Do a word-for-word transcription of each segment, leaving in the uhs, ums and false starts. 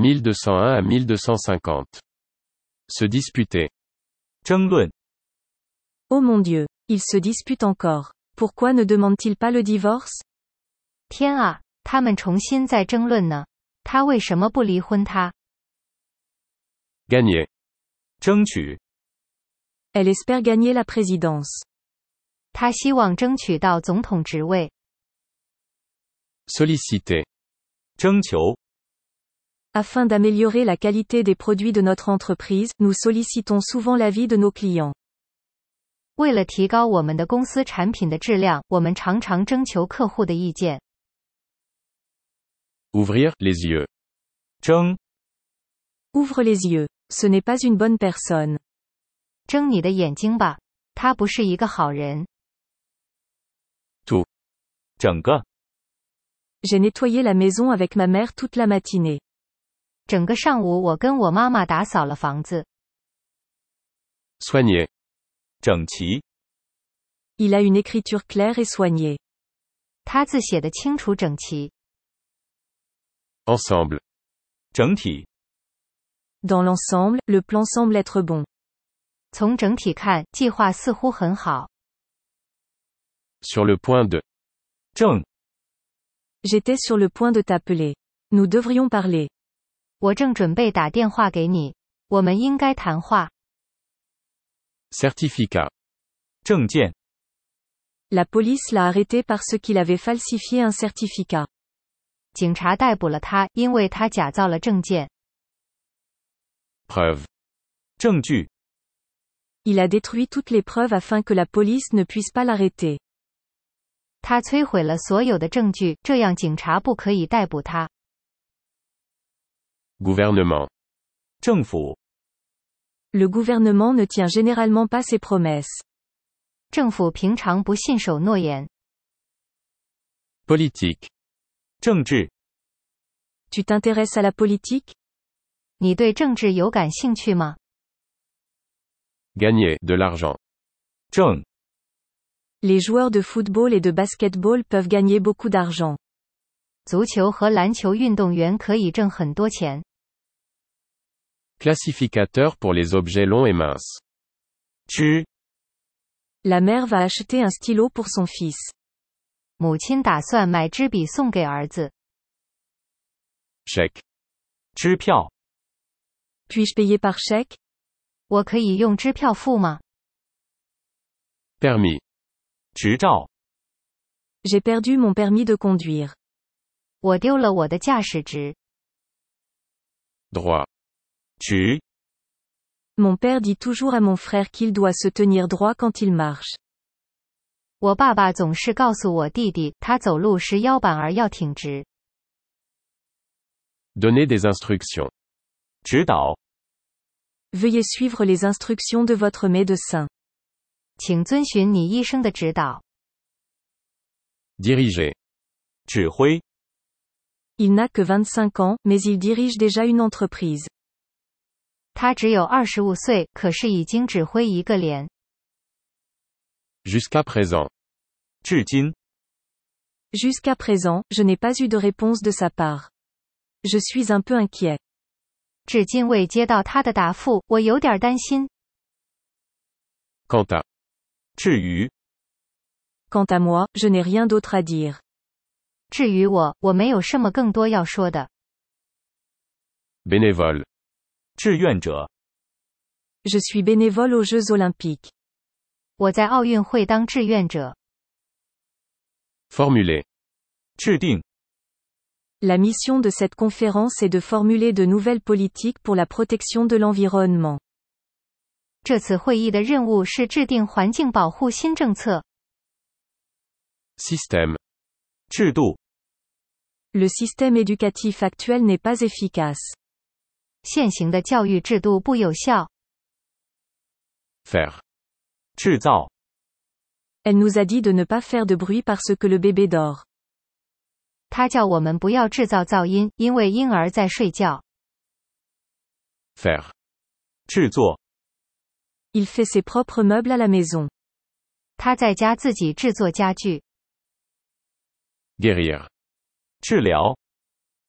mille deux cent un à mille deux cent cinquante. Se disputer. 争论。 Oh mon Dieu, ils se disputent encore. Pourquoi ne demandent-ils pas le divorce? 天啊，他们重新在争论呢。他为什么不离婚他？ Gagner. 争取。 Elle espère gagner la présidence. 他希望争取到总统职位。 Solliciter. 征求。 Afin d'améliorer la qualité des produits de notre entreprise, nous sollicitons souvent l'avis de nos clients. 为了提高我们的公司产品的质量，我们常常征求客户的意见。 Ouvrir les yeux. 争。 Ouvre les yeux. Ce n'est pas une bonne personne. 睁你的眼睛吧，他不是一个好人。 Tout. 整个。 J'ai nettoyé la maison avec ma mère toute la matinée. 整个上午我跟我妈妈打扫了房子。 Soigner. 整齐。 Il a une écriture claire et soignée. 他字写得清楚整齐。 Ensemble. 整体。 Dans l'ensemble, le plan semble être bon. 从整体看，计划似乎很好。 Sur le point de. 正。 J'étais sur le point de t'appeler. Nous devrions parler. 我正准备打电话给你，我们应该谈话。 Certificat. 证件。 La police l'a arrêté parce qu'il avait falsifié un certificat. 警察逮捕了他，因为他假造了证件。 Preuve. 证据。 Il a détruit toutes les preuves afin que la police ne puisse pas l'arrêter. 他摧毁了所有的证据，这样警察不可以逮捕他。 Gouvernement. 政府。 Le gouvernement ne tient généralement pas ses promesses. 政府平常不信守诺言。 Politique. 政治。 Tu t'intéresses à la politique? 你对政治有感兴趣吗？ Gagner de l'argent. 挣。 Les joueurs de football et de basketball peuvent gagner beaucoup d'argent. 足球和篮球运动员可以挣很多钱。 Classificateur pour les objets longs et minces. 支。 La mère va acheter un stylo pour son fils. 母亲打算买支笔送给儿子。 Chèque. 支票。 Puis-je payer par chèque? 我可以用支票付吗？ Permis. 执照。 J'ai perdu mon permis de conduire. 我丢了我的驾驶执。 Droit. 直。 Mon père dit toujours à mon frère qu'il doit se tenir droit quand il marche. 我爸爸总是告诉我弟弟，他走路时腰板儿要挺直。 Donner des instructions. 指导。 Veuillez suivre les instructions de votre médecin. 请遵循你医生的指导。 Diriger. 指挥。 Il n'a que vingt-cinq ans, mais il dirige déjà une entreprise. 他只有二十五岁，可是已经指挥一个连。 Jusqu'à présent. 至今。 Jusqu'à présent, je n'ai pas eu de réponse de sa part. Je suis un peu inquiet. 至今未接到他的答复，我有点担心。 Quant à. 至于。 Quant à moi, je n'ai rien d'autre à dire. 至于我，我没有什么更多要说的。 Bénévole. 志愿者。 Je suis bénévole aux Jeux Olympiques. 我在奥运会当志愿者。 Formuler. 制定。 La mission de cette conférence est de formuler de nouvelles politiques pour la protection de l'environnement. 这次会议的任务是制定环境保护新政策。 Système. 制度。 Le système éducatif actuel n'est pas efficace. 现行的教育制度不有效。 Faire. 制造。 Elle nous a dit de ne pas faire de bruit parce que le bébé dort. 他叫我们不要制造噪音，因为婴儿在睡觉。 Faire. 制作。 Il fait ses propres meubles à la maison. 他在家自己制作家具。 Guérir. 治疗。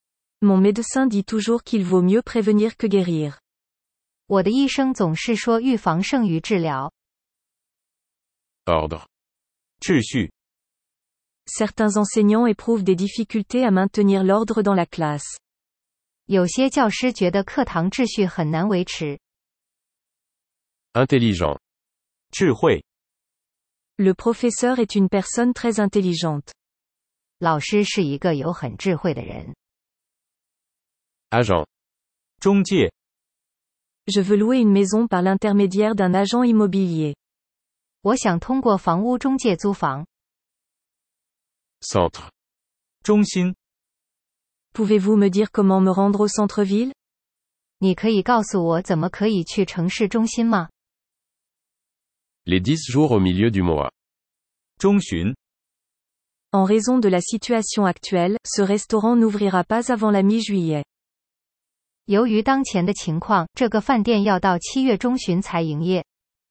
Mon médecin dit toujours qu'il vaut mieux prévenir que guérir. 我的医生总是说预防胜于治疗。 Ordre. 秩序， Certains enseignants éprouvent des difficultés à maintenir l'ordre dans la classe. 有些教师觉得课堂秩序很难维持。 Intelligent. 智慧， Le professeur est une personne très intelligente. 老师是一个有很智慧的人。 Agent. 中介， Je veux louer une maison par l'intermédiaire d'un agent immobilier. 我想通过房屋中介租房。 Centre. 中心， Pouvez-vous me dire comment me rendre au centre-ville? 你可以告诉我怎么可以去城市中心吗？ Les dix jours au milieu du mois. 中旬， En raison de la situation actuelle, ce restaurant n'ouvrira pas avant la mi-juillet. 由于当前的情况，这个饭店要到七月中旬才营业。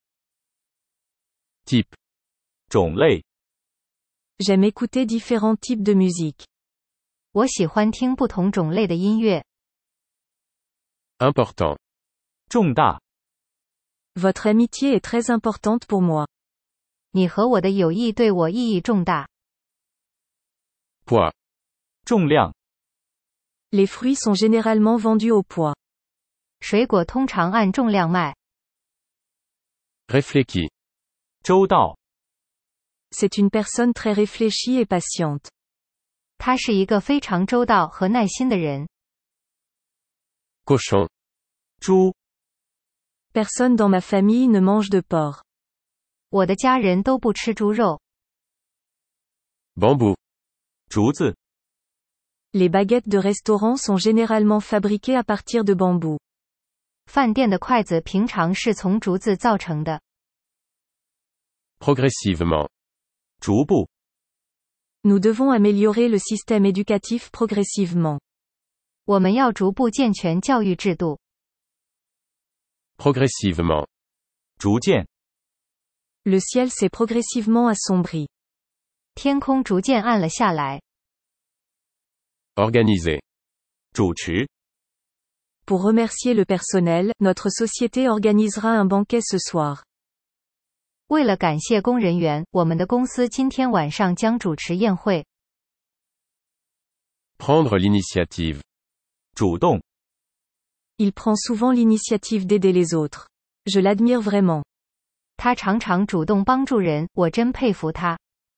Type. 种类， J'aime écouter différents types de musique. 我喜欢听不同种类的音乐。 Important. 重大， Votre amitié est très importante pour moi. 你和我的友谊对我意义重大。 Poids. 重量， Les fruits sont généralement vendus au poids. 水果通常按重量卖。 Réfléchi. 周到， C'est une personne très réfléchie et patiente. 他是一个非常周到和耐心的人。 Cochon. 猪， Personne dans ma famille ne mange de porc. 我的家人都不吃猪肉。 Bambou. 竹子， Les baguettes de restaurant sont généralement fabriquées à partir de bambou. 饭店的筷子平常是从竹子造成的。 Progressivement. 逐步， Nous devons améliorer le système éducatif progressivement. 我们要逐步健全教育制度。 Progressivement. 逐渐， Le ciel s'est progressivement assombri. 天空逐渐暗了下来。 Organiser. 主持， Pour remercier le personnel, notre société organisera un banquet ce soir. 为了感谢工人员，我们的公司今天晚上将主持宴会。 Prendre l'initiative. 主动， Il prend souvent l'initiative d'aider les autres. Je l'admire vraiment. 他常常主动帮助人，我真佩服他。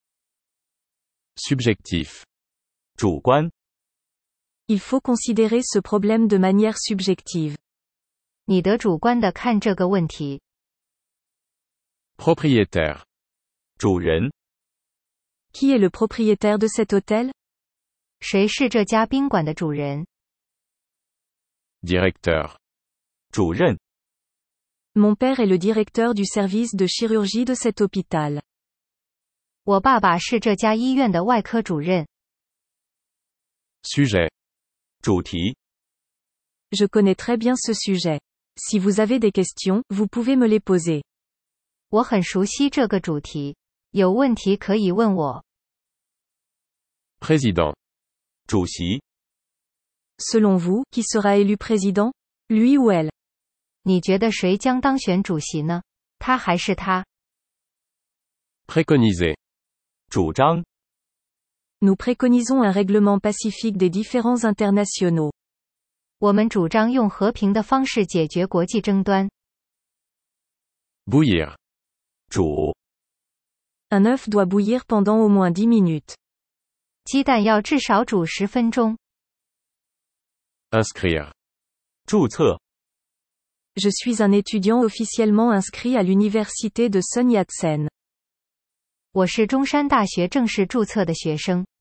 Subjectif. 主观， Il faut considérer ce problème de manière subjective. 你得主观地看这个问题。 Propriétaire. 主人， Qui est le propriétaire de cet hôtel? 谁是这家宾馆的主人？ Directeur. 主任， Mon père est le directeur du service de chirurgie de cet hôpital. 我爸爸是这家医院的外科主任。 Sujet. 主题， Je connais très bien ce sujet. Si vous avez des questions, vous pouvez me les poser. 我很熟悉这个主题，有问题可以问我。 Président. 主席， Selon vous, qui sera élu président? Lui ou elle? 你觉得谁将当选主席呢？他还是他？ Préconiser. 主张， Nous préconisons un règlement pacifique des différends internationaux. 我们主张用和平的方式解决国际争端。 Bouillir. 煮， Un œuf doit bouillir pendant au moins dix minutes. 鸡蛋要至少煮十分钟。 Inscrire. 注册， Je suis un étudiant officiellement inscrit à l'université de Sun Yat-sen. 我是中山大学正式注册的学生。